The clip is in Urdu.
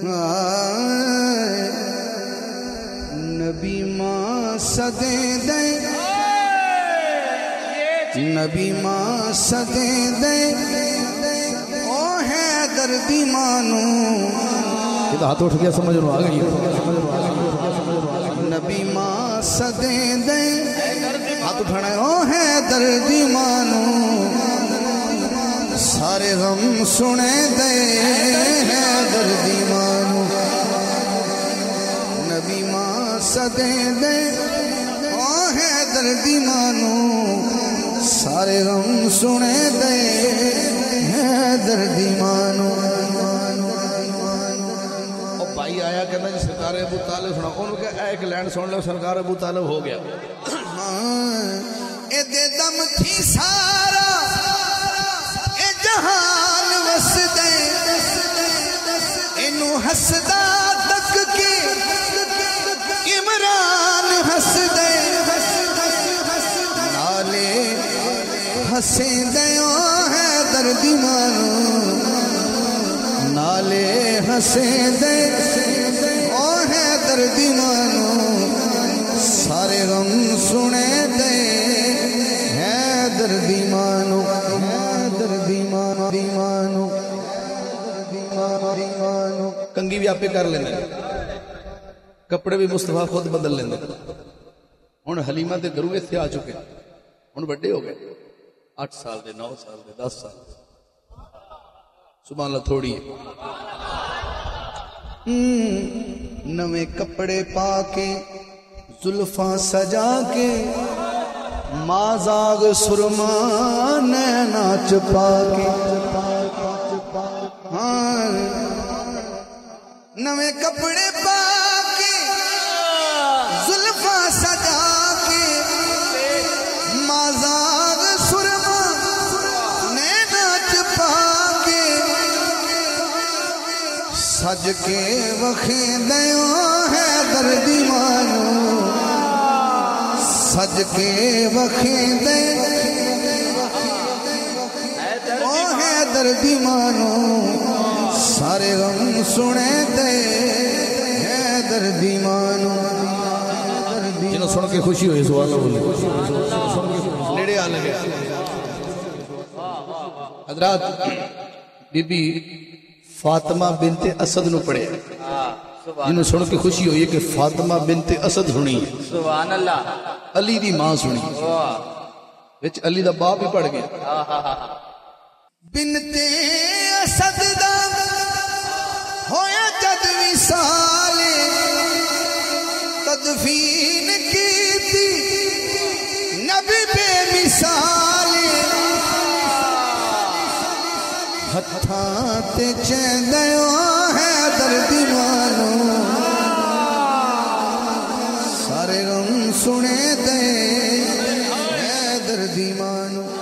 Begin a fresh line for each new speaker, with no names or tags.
نبی ماں صدے دے نبی ماں صدے دے او ہے دردی مانو
یہ تو ہاتھ اٹھ گیا سمجھ رہا آگئی
نبی ماں صدے دے ہاتھ اٹھانا ہے او ہے دردی مانو سارے غم سنے دے ہے دردی مانو نبی ماں صدے دے او ہے دردی مانو سارے غم سنے دے ہے دردی مانو
بھائی آیا کہنا جی سرکار ابو طالب سنا انہوں نے کہا ایک لینڈ سن لو سرکار ابو طالب ہو گیا
اے دے دم تھی سارا اے جہان وس دے انو ہسدا تک کے عمران ہس دے نالے ہسیں دیوں ہے دردی مانو نالے ہسیں دے او ہے دردی مانو سارے غم سنے دے ہے دردی مانو دردی مانو دیمانو دیمانو
کنگی بھی آپ پہ کر لینے کپڑے بھی مصطفیٰ خود بدل لینے ہن حلیمہ دے گروے تھے آ چکے ہن بڑے ہو گئے 8 سال دے 9 سال دے 10 سال دے سبحان اللہ تھوڑی ہے
نویں کپڑے پا کے زلفاں سجا کے مازاغ سرما نینا چپا کے نویں کپڑے پا کے زلفاں سجا کے مازاغ سرما نینا چپا کے سج کے وخیں دیوں ہے دردی مانو سج کے وخیں دے او ہے دردی مانو سارے غم سنے دے ہے دردی مانو
جنہوں سن کے خوشی ہوئی سوال بولے نیڑے آ لگے حضرات بی بی فاطمہ بنت اسد نو پڑھے جنہوں سن کے خوشی ہوئی ہے کہ فاطمہ بنت اسد سنی
سبحان اللہ
علی دی ماں سنی وچ علی دا باپ بھی پڑھ گیا
بنت اسد دا ہویا جد وصال تدفین کی تھی نبی بے مثال ہتھاں تے چیندیوں ہے دردی مانو سارے غم سنے دے ہے دردی مانو